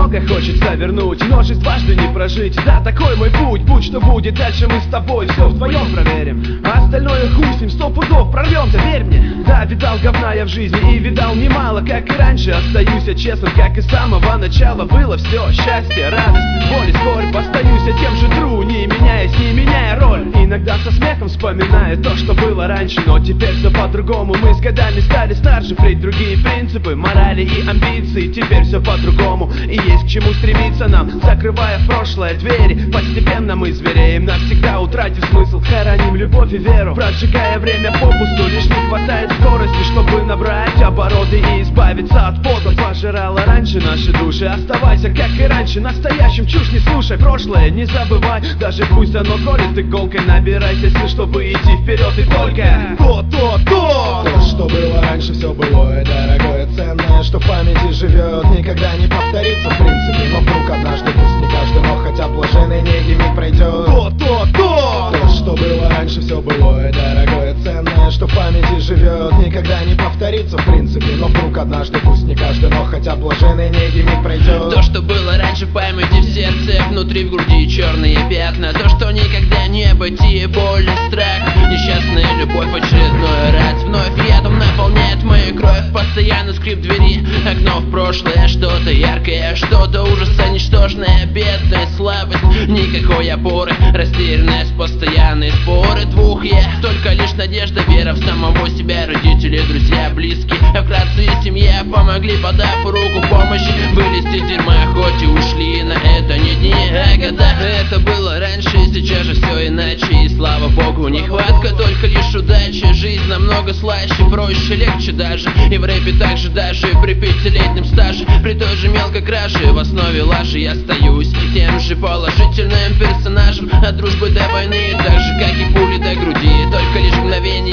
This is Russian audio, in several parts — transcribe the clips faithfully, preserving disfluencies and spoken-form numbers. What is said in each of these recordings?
много хочется вернуть, но жизнь дважды не прожить. Да, такой мой путь, будь что будет, дальше мы с тобой все вдвоем проверим, а остальное хуй с ним, сто пудов прорвемся, верь мне. Да, видал говна я в жизни и видал немало, как и раньше, остаюсь я честным, как и с самого начала. Было все счастье, радость, боль и скорбь, остаюсь я тем же тру, не меняясь, не меняя роль. Иногда со смехом вспоминаю то, что было раньше, но теперь все по-другому. Мы с годами стали старше, впредь другие принципы, морали и амбиции. Теперь все по-другому и есть к чему стремиться нам, закрывая в прошлое двери. Постепенно мы звереем, навсегда утратив смысл. Хороним любовь и веру, прожигая время попусту. Лишь не хватает скорости, чтобы набрать обороты и избавиться от пота. Пожирала раньше наши души, оставайся как и раньше настоящим, чушь не слушай, прошлое не забывай. Даже пусть оно колет иголкой, набирайся сил, чтобы идти вперед. И только то, то, то То, что было раньше, все былое, дорогое, ценное, что в памяти живет, никогда не повторится в принципе. Но вдруг однажды, пусть не каждый, но хотя блаженной неги миг пройдет. То, то, то То, что было раньше, все былое, дорогое, ценное, что в памяти живет, никогда не повторится в принципе. Но вдруг однажды, пусть не каждый, но хотя блаженной неги миг пройдет. То, что было раньше в памяти, в сердце, внутри, в груди черные пятна. То, что никогда не быть, и боль, и страх, несчастная любовь в очередной раз. Вновь ядом наполняет мою кровь, постоянно скрип двери, окно в прошлое, что-то яркое, что-то ужаса, ничтожная, бедная слабость, никакой опоры, растерянность, постоянные споры двух я. Только лишь надежда, вера в самого себя, родители, друзья, близкие, а вкратце и семья помогли, подав руку помощи, вылезти из дерьма, хоть и ушли на это не дни, а года. Это было раньше, сейчас же все иначе, и слава богу, нехватка только лишь удачи. Жизнь намного слаще, проще, легче даже, и в рэпе также даже при пятилетнем стаже, при той же мелкой краже, в основе лажи я остаюсь тем же положительным персонажем, от дружбы до войны, так же как и пули до груди, только лишь мгновение.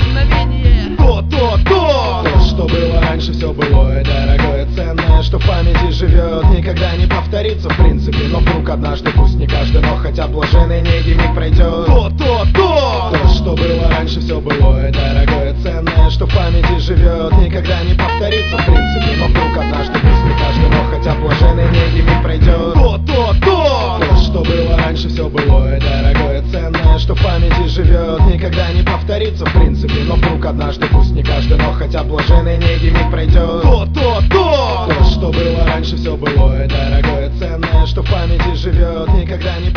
То, то, то То, что было раньше, все былое, дорогое, ценное, что в памяти живет, никогда не повторится в принципе. Но вдруг однажды, пусть не каждый, но хотя блаженной неги миг пройдет. То, то, то То, что было раньше, все былое, дорогое, ценное, что в памяти живет, никогда не повторится в принципе. Но вдруг однажды, пусть не каждый, но хотя блаженной неги миг пройдет. То, то, то То, что было раньше, все былое, дорогое, ценное, что в памяти живет, никогда не повторится в принципе. Но вдруг однажды, пусть не каждый, но хотя блаженной неги миг пройдет. То, то, то То, что было раньше, все былое, дорогое, ценное, что в памяти живет, никогда не